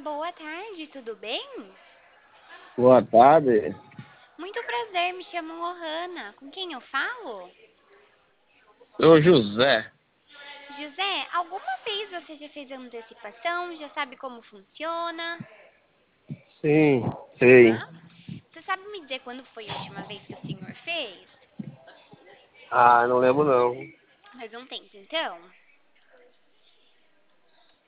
boa tarde, tudo bem? Boa tarde. Muito prazer, me chamo Lohana. Com quem eu falo? Sou José. José, alguma vez você já fez antecipação? Já sabe como funciona? Sim, sei. Hã? Você sabe me dizer quando foi a última vez que o senhor fez? Ah, não lembro não. Faz um tempo, então.